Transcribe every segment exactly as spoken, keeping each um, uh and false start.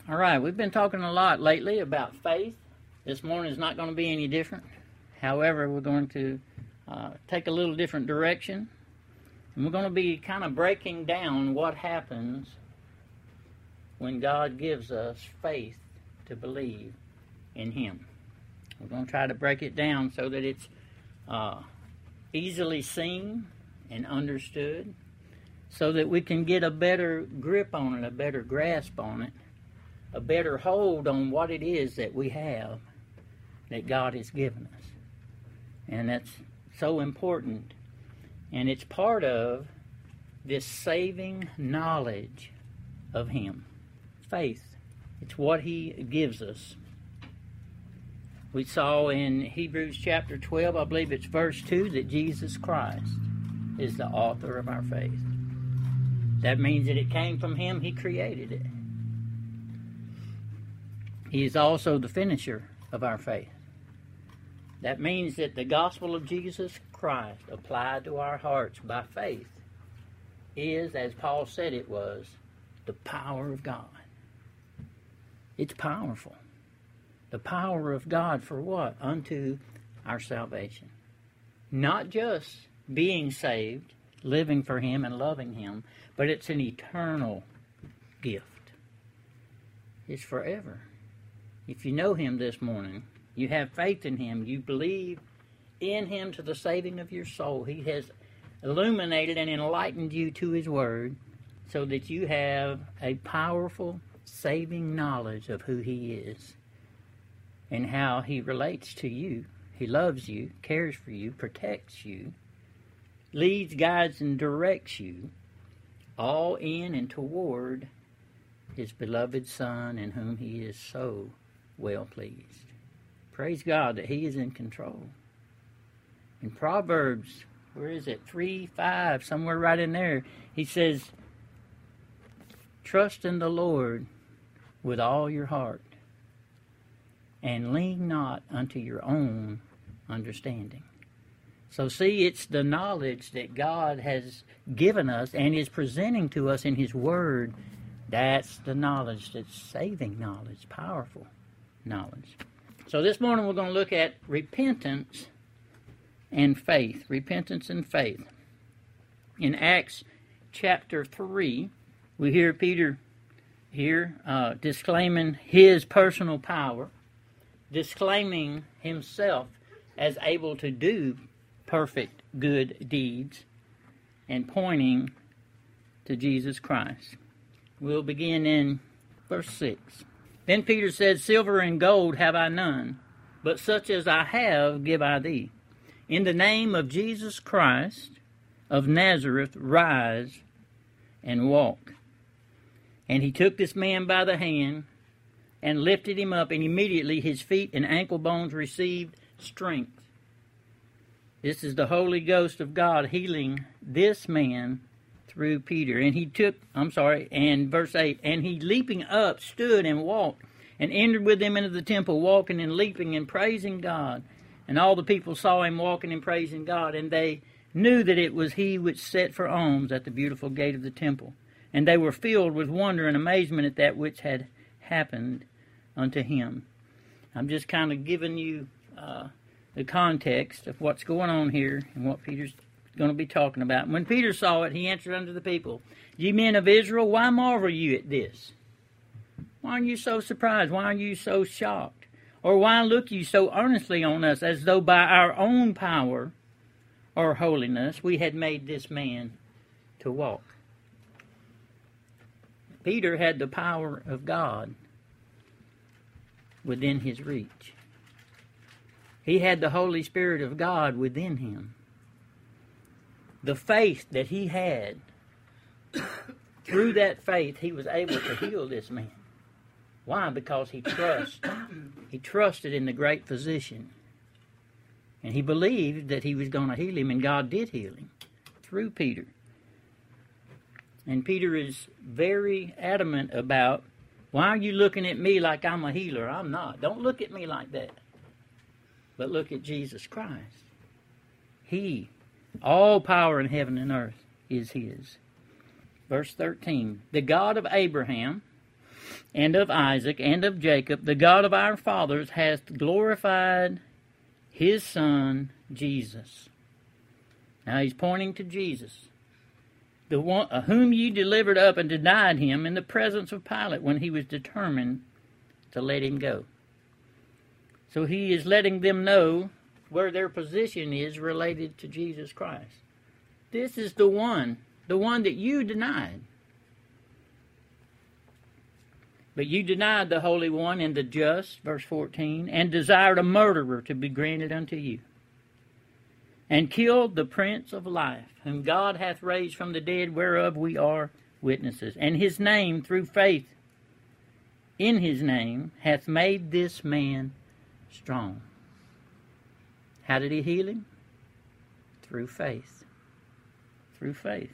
All right, we've been talking a lot lately about faith. This morning is not going to be any different. However, we're going to uh, take a little different direction. And we're going to be kind of breaking down what happens when God gives us faith to believe in Him. We're going to try to break it down so that it's uh, easily seen and understood, so that we can get a better grip on it, a better grasp on it, a better hold on what it is that we have that God has given us. And that's so important. And it's part of this saving knowledge of Him. Faith. It's what He gives us. We saw in Hebrews chapter twelve, I believe it's verse two, that Jesus Christ is the author of our faith. That means that it came from Him. He created it. He is also the finisher of our faith. That means that the gospel of Jesus Christ applied to our hearts by faith is, as Paul said it was, the power of God. It's powerful. The power of God for what? Unto our salvation. Not just being saved, living for Him and loving Him, but it's an eternal gift. It's forever. If you know Him this morning, you have faith in Him, you believe in Him to the saving of your soul, He has illuminated and enlightened you to His Word so that you have a powerful, saving knowledge of who He is and how He relates to you. He loves you, cares for you, protects you, leads, guides, and directs you, all in and toward His beloved Son, in whom He is so well pleased. Praise God that He is in control. In Proverbs, where is it? three, five, somewhere right in there, He says, trust in the Lord with all your heart, and lean not unto your own understanding. So see, it's the knowledge that God has given us and is presenting to us in His Word. That's the knowledge that's saving knowledge, powerful knowledge. So this morning we're going to look at repentance and faith. Repentance and faith. In Acts chapter three, we hear Peter here uh, disclaiming his personal power, disclaiming himself as able to do perfect good deeds, and pointing to Jesus Christ. We'll begin in verse six. Then Peter said, silver and gold have I none, but such as I have give I thee. In the name of Jesus Christ of Nazareth, rise and walk. And he took this man by the hand and lifted him up, and immediately his feet and ankle bones received strength. This is the Holy Ghost of God healing this man through Peter. And he took, I'm sorry, and verse eight, and he leaping up stood and walked, and entered with them into the temple, walking and leaping and praising God. And all the people saw him walking and praising God, and they knew that it was he which sat for alms at the beautiful gate of the temple. And they were filled with wonder and amazement at that which had happened unto him. I'm just kind of giving you uh, the context of what's going on here and what Peter's going to be talking about. When Peter saw it, he answered unto the people, Ye men of Israel, why marvel you at this? Why are you so surprised? Why are you so shocked? Or why look you so earnestly on us, as though by our own power or holiness we had made this man to walk? Peter had the power of God within his reach. He had the Holy Spirit of God within him. The faith that he had, through that faith he was able to heal this man. Why? Because he trusted. He trusted in the great physician. And he believed that he was going to heal him, and God did heal him through Peter. And Peter is very adamant about, why are you looking at me like I'm a healer? I'm not. Don't look at me like that. But look at Jesus Christ. He, all power in heaven and earth is His. Verse thirteen, the God of Abraham and of Isaac, and of Jacob, the God of our fathers, hath glorified his Son, Jesus. Now he's pointing to Jesus, the one uh, whom ye delivered up and denied him in the presence of Pilate when he was determined to let him go. So he is letting them know where their position is related to Jesus Christ. This is the one, the one that you denied. But you denied the Holy One and the just, verse fourteen, and desired a murderer to be granted unto you, and killed the Prince of Life, whom God hath raised from the dead, whereof we are witnesses. And his name, through faith in his name, hath made this man strong. How did he heal him? Through faith. Through faith.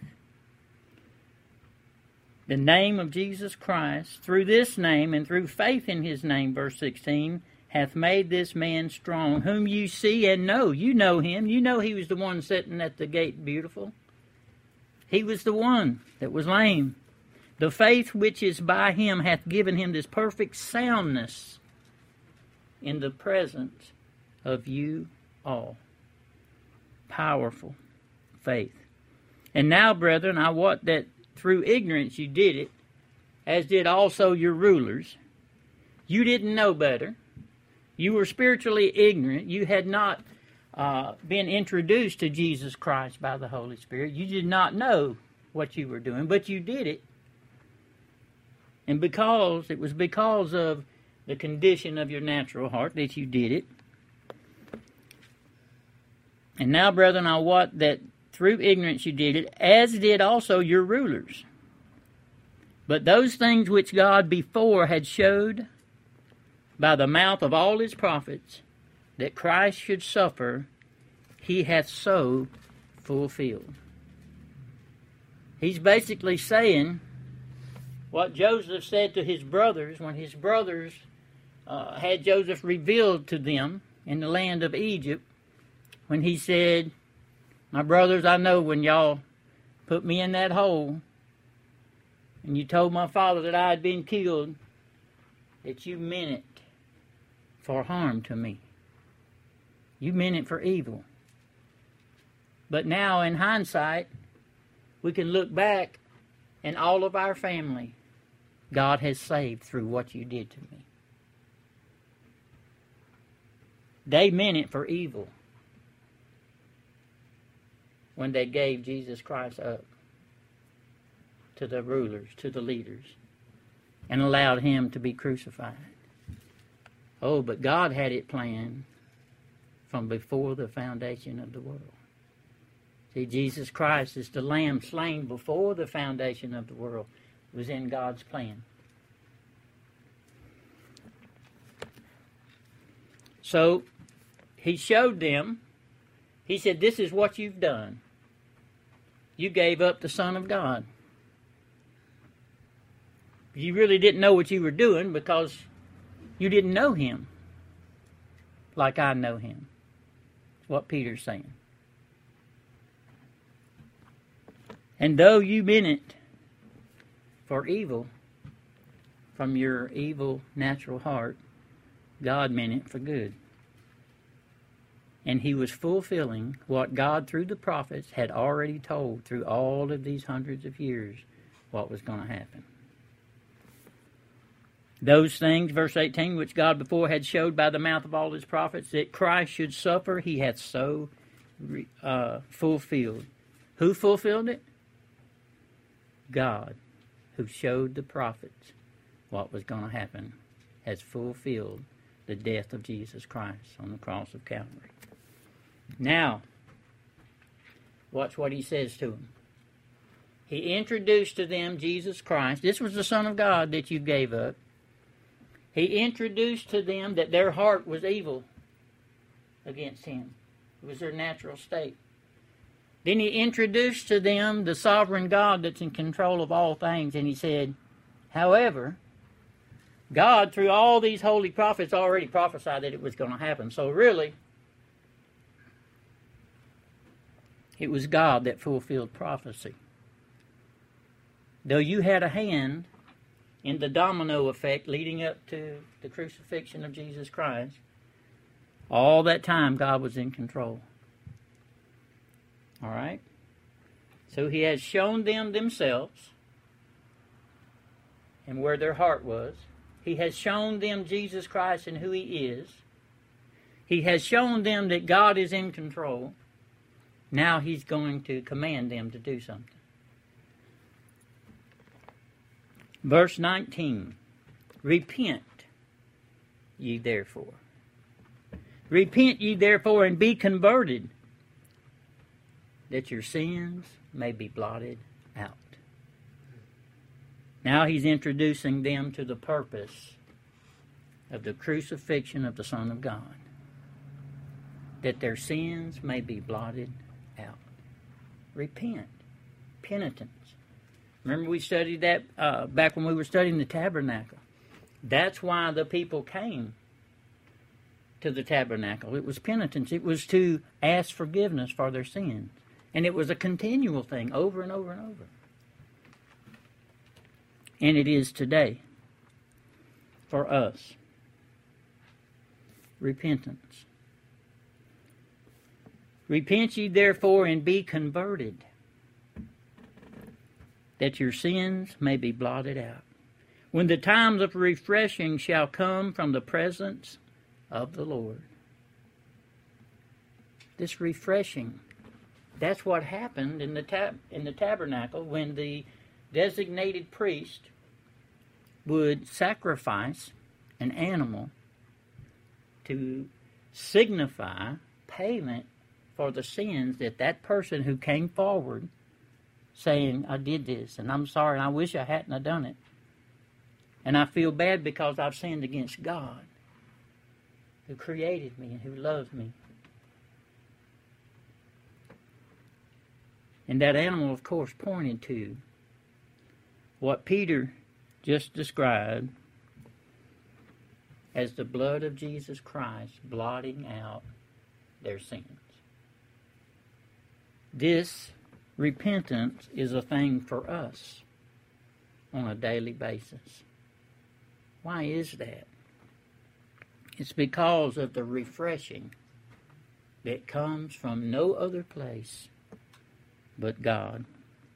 The name of Jesus Christ, through this name and through faith in his name, verse sixteen, hath made this man strong, whom you see and know. You know him. You know he was the one sitting at the gate beautiful. He was the one that was lame. The faith which is by him hath given him this perfect soundness in the presence of you all. Powerful faith. And now, brethren, I wot that through ignorance you did it, as did also your rulers. You didn't know better. You were spiritually ignorant. You had not uh, been introduced to Jesus Christ by the Holy Spirit. You did not know what you were doing, but you did it. And because it was because of the condition of your natural heart that you did it. And now, brethren, I wot that through ignorance you did it, as did also your rulers. But those things which God before had showed by the mouth of all his prophets, that Christ should suffer, he hath so fulfilled. He's basically saying what Joseph said to his brothers when his brothers uh, had Joseph revealed to them in the land of Egypt, when he said, my brothers, I know when y'all put me in that hole and you told my father that I had been killed, that you meant it for harm to me. You meant it for evil. But now, in hindsight, we can look back and all of our family, God has saved through what you did to me. They meant it for evil when they gave Jesus Christ up to the rulers, to the leaders, and allowed him to be crucified. Oh, but God had it planned from before the foundation of the world. See, Jesus Christ is the Lamb slain before the foundation of the world. It was in God's plan. So, he showed them, he said, this is what you've done. You gave up the Son of God. You really didn't know what you were doing because you didn't know him like I know him. That's what Peter's saying. And though you meant it for evil from your evil natural heart, God meant it for good. And he was fulfilling what God, through the prophets, had already told through all of these hundreds of years what was going to happen. Those things, verse eighteen, which God before had showed by the mouth of all his prophets, that Christ should suffer, he hath so uh, fulfilled. Who fulfilled it? God, who showed the prophets what was going to happen, has fulfilled the death of Jesus Christ on the cross of Calvary. Now, watch what he says to them. He introduced to them Jesus Christ. This was the Son of God that you gave up. He introduced to them that their heart was evil against him. It was their natural state. Then he introduced to them the sovereign God that's in control of all things. And he said, however, God, through all these holy prophets, already prophesied that it was going to happen. So really, it was God that fulfilled prophecy. Though you had a hand in the domino effect leading up to the crucifixion of Jesus Christ, all that time God was in control. All right? So he has shown them themselves and where their heart was. He has shown them Jesus Christ and who he is. He has shown them that God is in control. Now he's going to command them to do something. Verse nineteen. Repent ye therefore. Repent ye therefore and be converted, that your sins may be blotted out. Now he's introducing them to the purpose of the crucifixion of the Son of God, that their sins may be blotted out. Repent. Penitence. Remember we studied that uh, back when we were studying the tabernacle. That's why the people came to the tabernacle. It was penitence. It was to ask forgiveness for their sins. And it was a continual thing, over and over and over. And it is today for us. Repentance. Repent ye therefore and be converted, that your sins may be blotted out, when the times of refreshing shall come from the presence of the Lord. This refreshing, that's what happened in the tab- in the tabernacle when the designated priest would sacrifice an animal to signify payment for the sins that that person who came forward saying, I did this, and I'm sorry, and I wish I hadn't have done it. And I feel bad because I've sinned against God, who created me and who loves me. And that animal, of course, pointed to what Peter just described as the blood of Jesus Christ blotting out their sins. This repentance is a thing for us on a daily basis. Why is that? It's because of the refreshing that comes from no other place but God.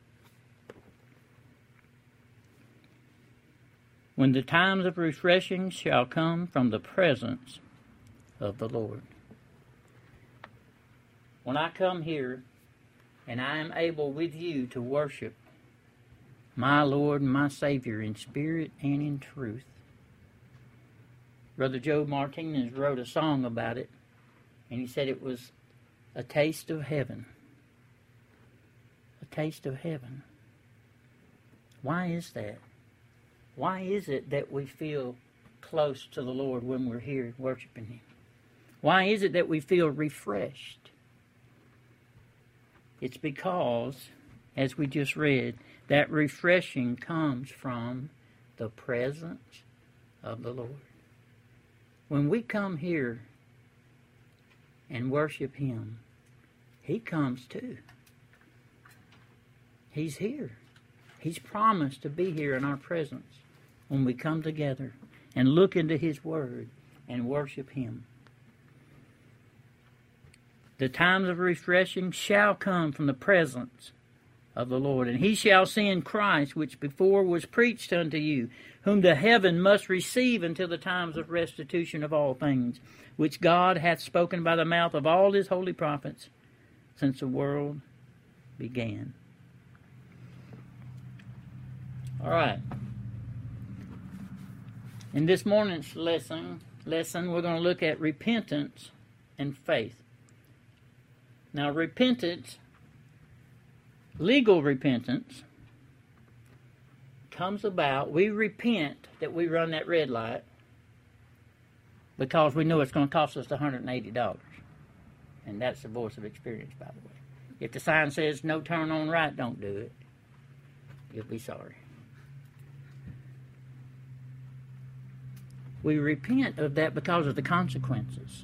When the times of refreshing shall come from the presence of the Lord. When I come here and I am able with you to worship my Lord and my Savior in spirit and in truth. Brother Joe Martinez wrote a song about it, and he said it was a taste of heaven. A taste of heaven. Why is that? Why is it that we feel close to the Lord when we're here worshiping Him? Why is it that we feel refreshed? It's because, as we just read, that refreshing comes from the presence of the Lord. When we come here and worship Him, He comes too. He's here. He's promised to be here in our presence when we come together and look into His Word and worship Him. The times of refreshing shall come from the presence of the Lord, and He shall send Christ, which before was preached unto you, whom the heaven must receive until the times of restitution of all things, which God hath spoken by the mouth of all His holy prophets since the world began. All right. In this morning's lesson, lesson, we're going to look at repentance and faith. Now, repentance, legal repentance, comes about. We repent that we run that red light because we know it's going to cost us one hundred eighty dollars. And that's the voice of experience, by the way. If the sign says no turn on right, don't do it. You'll be sorry. We repent of that because of the consequences.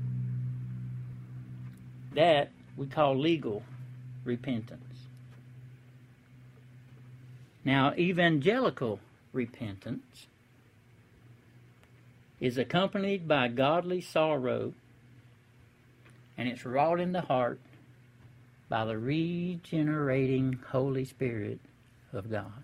That we call legal repentance. Now, evangelical repentance is accompanied by godly sorrow, and it's wrought in the heart by the regenerating Holy Spirit of God.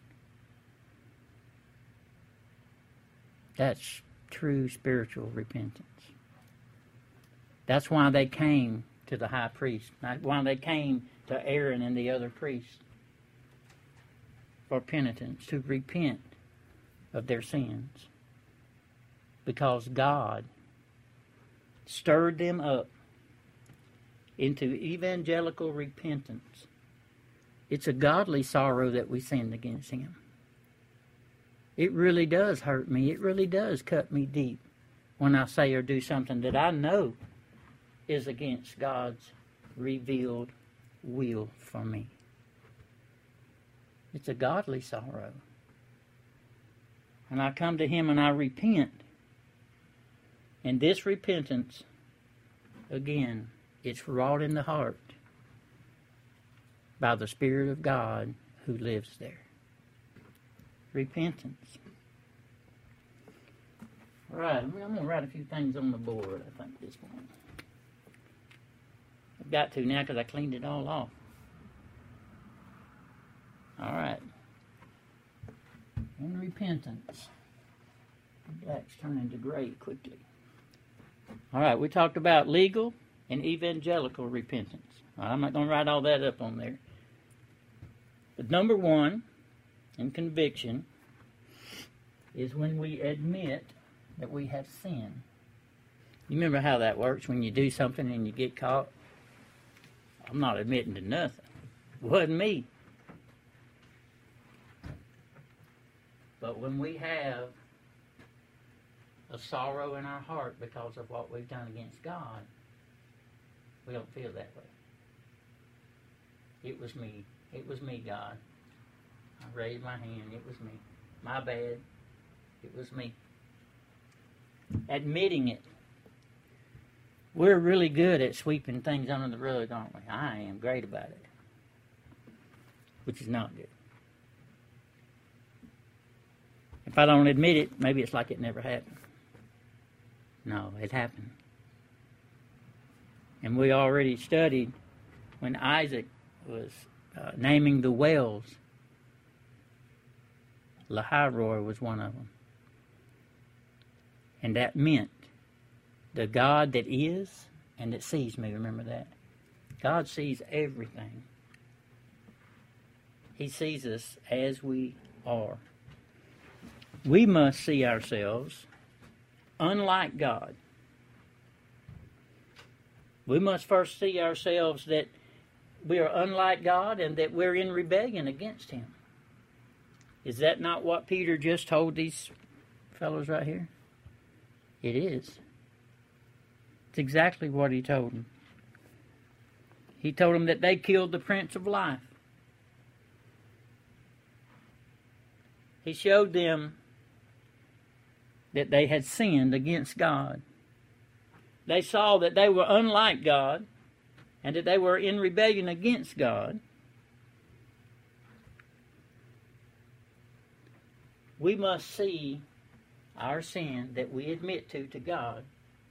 That's true spiritual repentance. That's why they came to the high priest. That's why they came to Aaron and the other priests for penitence, to repent of their sins. Because God stirred them up into evangelical repentance. It's a godly sorrow that we sinned against Him. It really does hurt me. It really does cut me deep when I say or do something that I know is against God's revealed will for me. It's a godly sorrow. And I come to Him and I repent. And this repentance, again, it's wrought in the heart by the Spirit of God who lives there. Repentance. All right, I'm going to write a few things on the board, I think, this morning. I've got to now because I cleaned it all off. All right. In repentance. The black's turning to gray quickly. All right, we talked about legal and evangelical repentance. All right, I'm not going to write all that up on there. But number one, in conviction, is when we admit that we have sinned. You remember how that works when you do something and you get caught? I'm not admitting to nothing. It wasn't me. But when we have a sorrow in our heart because of what we've done against God, we don't feel that way. It was me. It was me, God. I raised my hand. It was me. My bad. It was me. Admitting it. We're really good at sweeping things under the rug, aren't we? I am great about it. Which is not good. If I don't admit it, maybe it's like it never happened. No, it happened. And we already studied when Isaac was uh, naming the wells. Lahairoi was one of them. And that meant the God that is and that sees me. Remember that? God sees everything. He sees us as we are. We must see ourselves unlike God. We must first see ourselves that we are unlike God and that we're in rebellion against Him. Is that not what Peter just told these fellows right here? It is. It's exactly what he told them. He told them that they killed the Prince of Life. He showed them that they had sinned against God. They saw that they were unlike God and that they were in rebellion against God. We must see our sin that we admit to to God.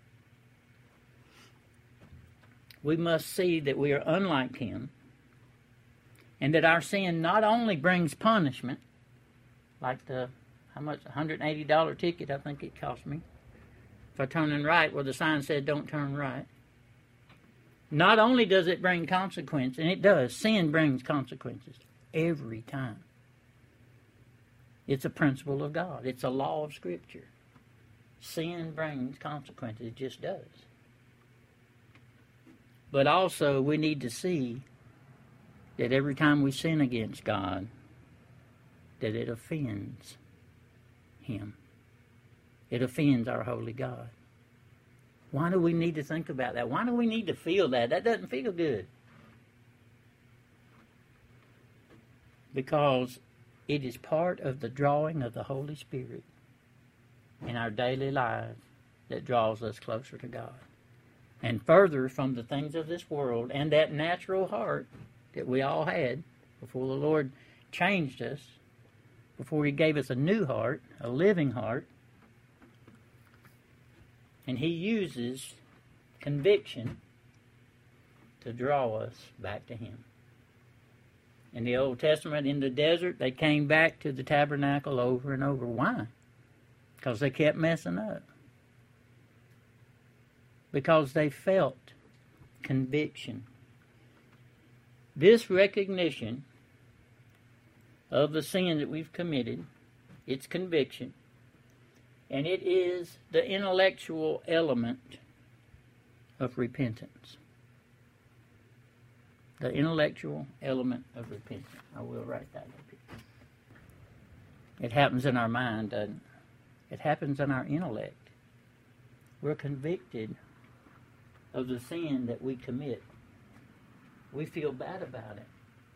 We must see that we are unlike Him and that our sin not only brings punishment, like the, how much, one hundred eighty dollars ticket I think it cost me, for turning right where the sign said don't turn right. Not only does it bring consequence, and it does, sin brings consequences every time. It's a principle of God. It's a law of Scripture. Sin brings consequences. It just does. But also, we need to see that every time we sin against God, that it offends Him. It offends our holy God. Why do we need to think about that? Why do we need to feel that? That doesn't feel good. Because it is part of the drawing of the Holy Spirit in our daily lives that draws us closer to God. And further from the things of this world and that natural heart that we all had before the Lord changed us, before He gave us a new heart, a living heart. And He uses conviction to draw us back to Him. In the Old Testament, in the desert, they came back to the tabernacle over and over. Why? Because they kept messing up. Because they felt conviction. This recognition of the sin that we've committed, it's conviction, and it is the intellectual element of repentance. The intellectual element of repentance. I will write that up here. It happens in our mind, doesn't it? It happens in our intellect. We're convicted of the sin that we commit. We feel bad about it.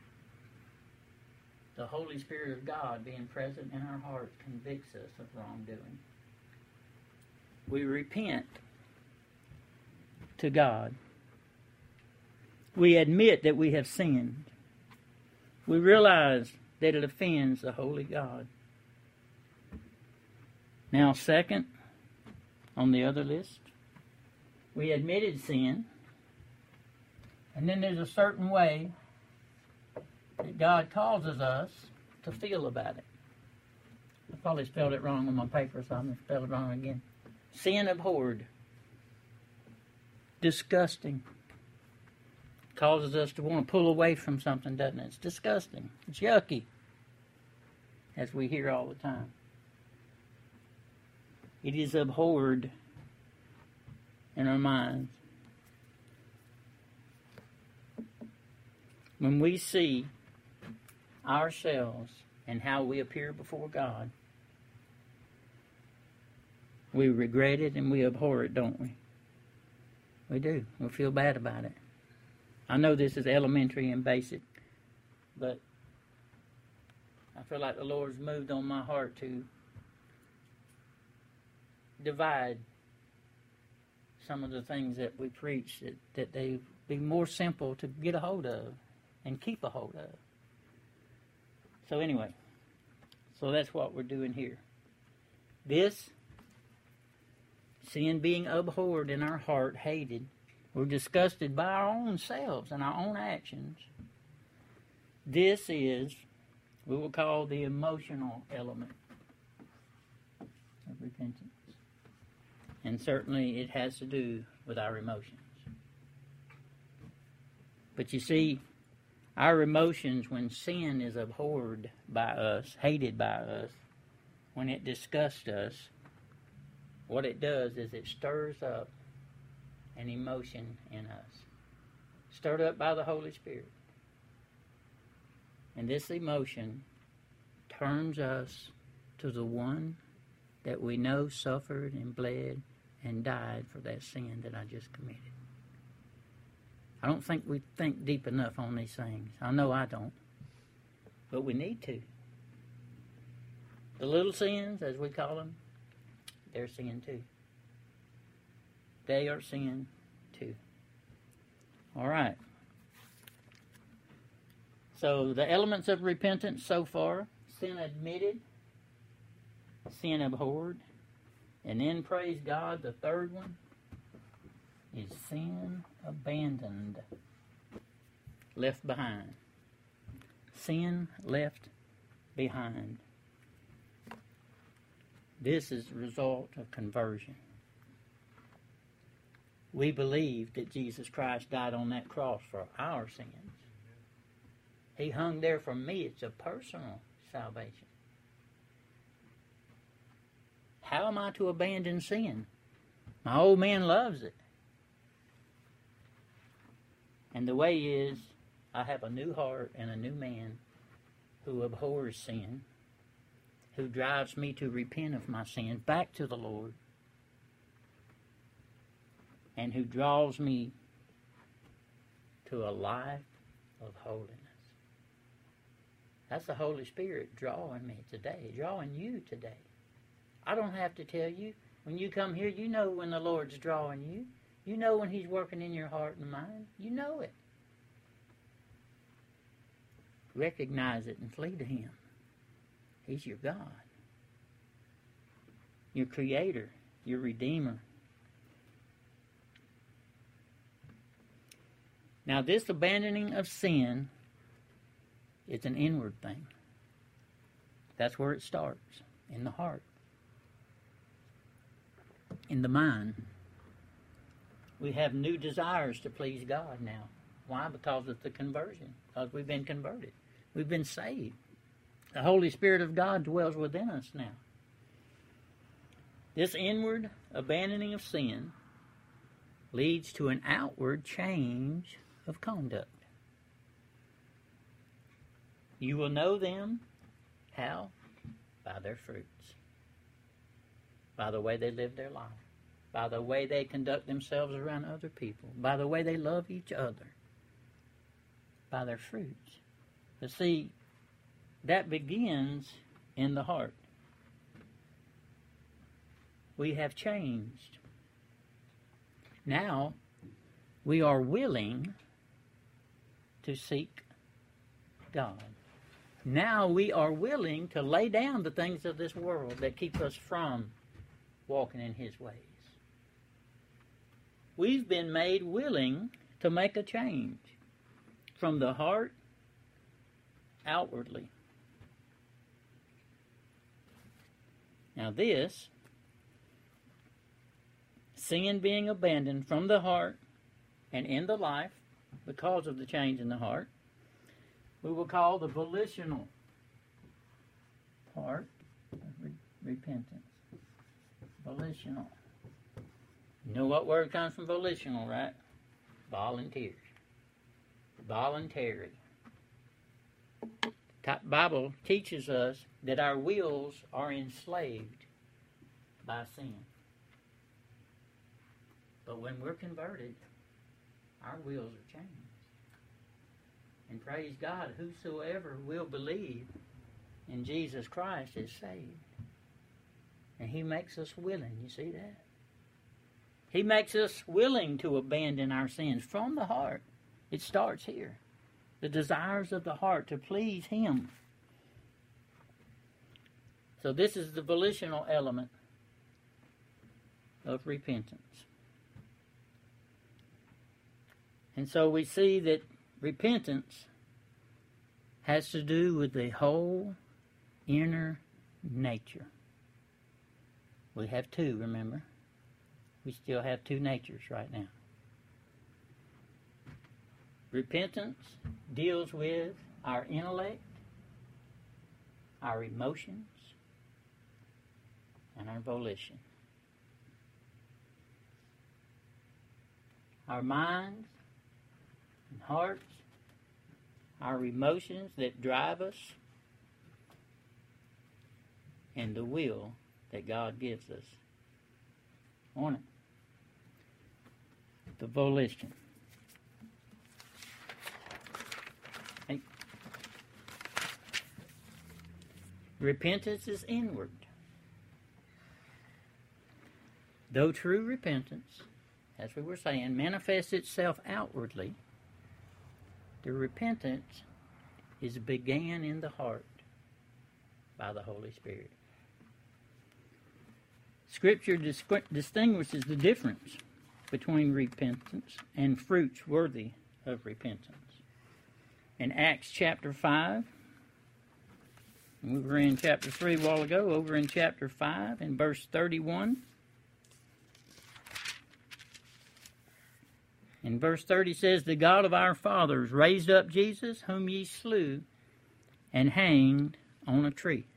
The Holy Spirit of God being present in our hearts convicts us of wrongdoing. We repent to God. We admit that we have sinned. We realize that it offends the holy God. Now, second, on the other list, we admitted sin, and then there's a certain way that God causes us to feel about it. I probably spelled it wrong on my paper, so I'm going to spell it wrong again. Sin abhorred. Disgusting. Causes us to want to pull away from something, doesn't it? It's disgusting. It's yucky, as we hear all the time. It is abhorred in our minds. When we see ourselves and how we appear before God, we regret it and we abhor it, don't we? We do. We feel bad about it. I know this is elementary and basic, but I feel like the Lord's moved on my heart to divide some of the things that we preach, that, that they be more simple to get a hold of and keep a hold of. So anyway, so that's what we're doing here. This, sin being abhorred in our heart, hated, we're disgusted by our own selves and our own actions. This is, we will call the emotional element of repentance. And certainly it has to do with our emotions. But you see, our emotions, when sin is abhorred by us, hated by us, when it disgusts us, what it does is it stirs up an emotion in us, stirred up by the Holy Spirit. And this emotion turns us to the one that we know suffered and bled and died for that sin that I just committed. I don't think we think deep enough on these things. I know I don't. But we need to. The little sins, as we call them, they're sin too. They are sin too. All right. So the elements of repentance so far: sin admitted, sin abhorred, and then, praise God, the third one is sin abandoned, left behind. Sin left behind. This is the result of conversion. We believe that Jesus Christ died on that cross for our sins. He hung there for me. It's a personal salvation. How am I to abandon sin? My old man loves it. And the way is, I have a new heart and a new man who abhors sin, who drives me to repent of my sin back to the Lord, and who draws me to a life of holiness. That's the Holy Spirit drawing me today, drawing you today. I don't have to tell you. When you come here, you know when the Lord's drawing you. You know when He's working in your heart and mind. You know it. Recognize it and flee to Him. He's your God, your Creator, your Redeemer. Now, this abandoning of sin is an inward thing. That's where it starts, in the heart, in the mind. We have new desires to please God now. Why? Because of the conversion. Because we've been converted. We've been saved. The Holy Spirit of God dwells within us now. This inward abandoning of sin leads to an outward change of conduct. You will know them. How? By their fruits. By the way they live their life. By the way they conduct themselves around other people. By the way they love each other. By their fruits. But see, that begins in the heart. We have changed. Now, we are willing to seek God. Now we are willing to lay down the things of this world that keep us from walking in His ways. We've been made willing to make a change from the heart outwardly. Now this, sin being abandoned from the heart and in the life because of the change in the heart, we will call the volitional part of re- repentance. Volitional. You know what word comes from volitional, right? Volunteers. Voluntary. The Bible teaches us that our wills are enslaved by sin. But when we're converted, our wills are changed. And praise God, whosoever will believe in Jesus Christ is saved. And He makes us willing, you see that? He makes us willing to abandon our sins from the heart. It starts here. The desires of the heart to please Him. So this is the volitional element of repentance. And so we see that repentance has to do with the whole inner nature. We have two, remember? We still have two natures right now. Repentance deals with our intellect, our emotions, and our volition. Our minds and hearts, our emotions that drive us, and the will that God gives us on it. The volition. Hey. Repentance is inward. Though true repentance, as we were saying, manifests itself outwardly, the repentance is began in the heart by the Holy Spirit. Scripture disqu- distinguishes the difference between repentance and fruits worthy of repentance. In Acts chapter five, we were in chapter three a while ago, over in chapter five, in verse thirty-one. In verse thirty says, "The God of our fathers raised up Jesus, whom ye slew, and hanged on a tree."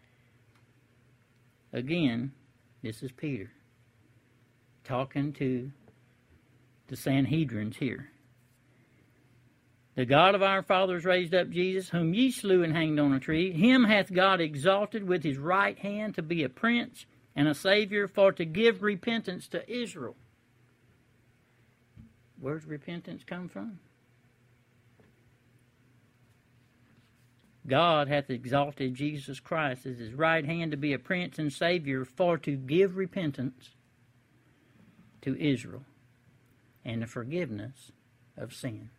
Again, this is Peter talking to the Sanhedrins here. "The God of our fathers raised up Jesus, whom ye slew and hanged on a tree. Him hath God exalted with His right hand to be a prince and a Savior, for to give repentance to Israel." Where's repentance come from? God hath exalted Jesus Christ as His right hand to be a prince and Savior, for to give repentance to Israel and the forgiveness of sins.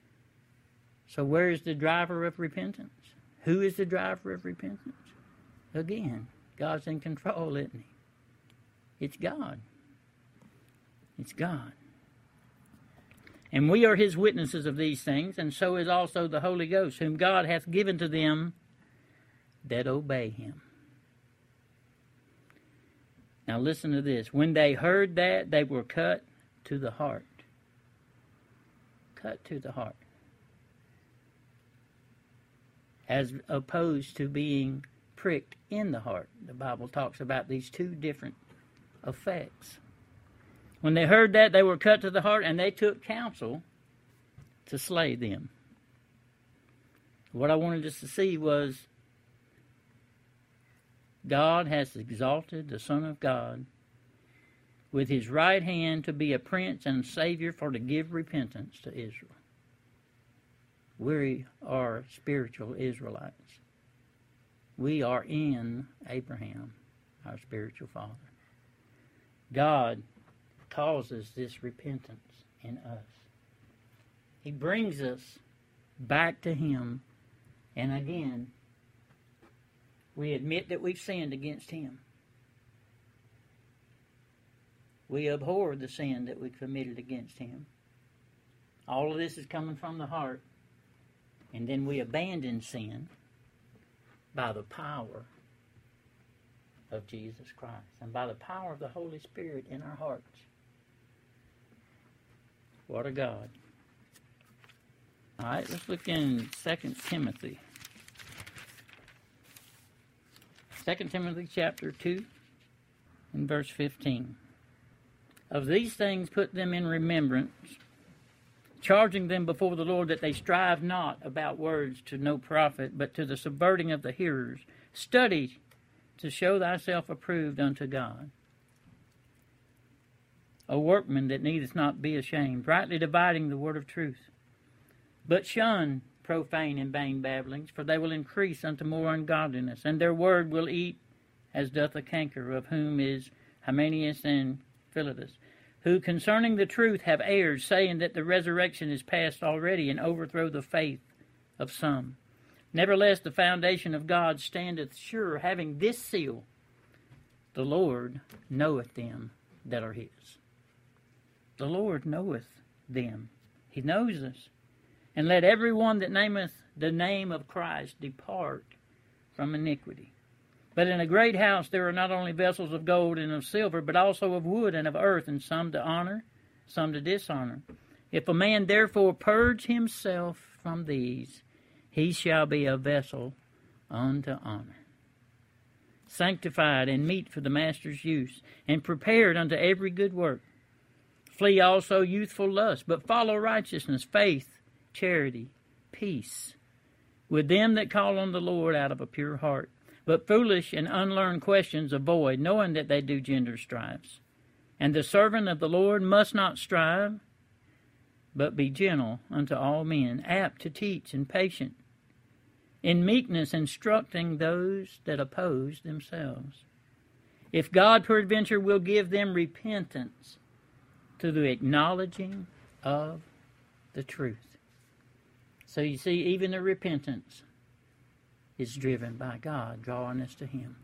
So where is the driver of repentance? Who is the driver of repentance? Again, God's in control, isn't He? It's God. It's God. And we are His witnesses of these things, and so is also the Holy Ghost, whom God hath given to them that obey Him. Now listen to this. When they heard that, they were cut to the heart. Cut to the heart. As opposed to being pricked in the heart. The Bible talks about these two different effects. When they heard that, they were cut to the heart, and they took counsel to slay them. What I wanted us to see was God has exalted the Son of God with His right hand to be a prince and Savior for to give repentance to Israel. We are spiritual Israelites. We are in Abraham, our spiritual father. God causes this repentance in us. He brings us back to Him, and again, we admit that we've sinned against Him. We abhor the sin that we committed against Him. All of this is coming from the heart. And then we abandon sin by the power of Jesus Christ and by the power of the Holy Spirit in our hearts. What a God. All right, let's look in Second Timothy. Second Timothy chapter two and verse fifteen. Of these things put them in remembrance, charging them before the Lord that they strive not about words to no profit, but to the subverting of the hearers. Study to show thyself approved unto God, a workman that needeth not be ashamed, rightly dividing the word of truth. But shun profane and vain babblings, for they will increase unto more ungodliness, and their word will eat as doth a canker, of whom is Hymenaeus and Philetus, who concerning the truth have erred, saying that the resurrection is past already, and overthrow the faith of some. Nevertheless, the foundation of God standeth sure, having this seal, the Lord knoweth them that are His. The Lord knoweth them. He knows us. And let every one that nameth the name of Christ depart from iniquity. But in a great house there are not only vessels of gold and of silver, but also of wood and of earth, and some to honor, some to dishonor. If a man therefore purge himself from these, he shall be a vessel unto honor, sanctified and meet for the master's use, and prepared unto every good work. Flee also youthful lust, but follow righteousness, faith, charity, peace, with them that call on the Lord out of a pure heart. But foolish and unlearned questions avoid, knowing that they do gender strifes. And the servant of the Lord must not strive, but be gentle unto all men, apt to teach and patient, in meekness instructing those that oppose themselves. If God peradventure will give them repentance to the acknowledging of the truth. So you see, even the repentance is driven by God, drawing us to Him.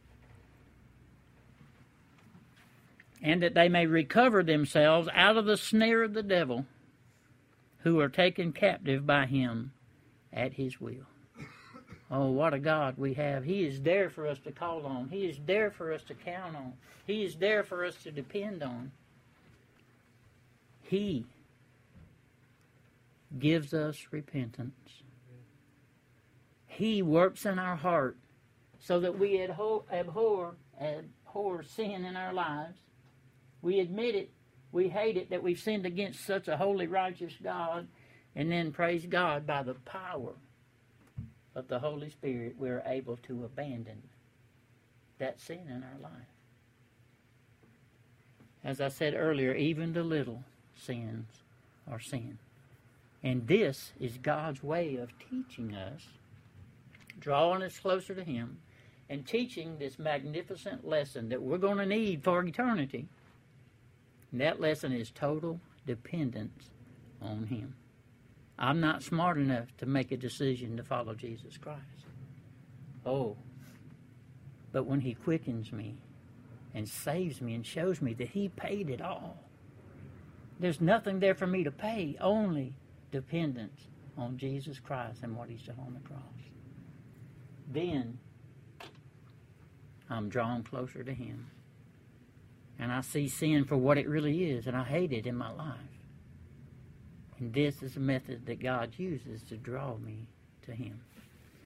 And that they may recover themselves out of the snare of the devil, who are taken captive by him at His will. Oh, what a God we have. He is there for us to call on. He is there for us to count on. He is there for us to depend on. He gives us repentance. He works in our heart so that we abhor, abhor, abhor sin in our lives. We admit it. We hate it that we've sinned against such a holy, righteous God. And then, praise God, by the power of the Holy Spirit, we're able to abandon that sin in our life. As I said earlier, even the little sins are sin. And this is God's way of teaching us, drawing us closer to Him, and teaching this magnificent lesson that we're going to need for eternity. And that lesson is total dependence on Him. I'm not smart enough to make a decision to follow Jesus Christ. Oh, But when He quickens me and saves me and shows me that He paid it all, there's nothing there for me to pay, only dependence on Jesus Christ and what He's done on the cross. Then I'm drawn closer to Him. And I see sin for what it really is, and I hate it in my life. And this is a method that God uses to draw me to Him.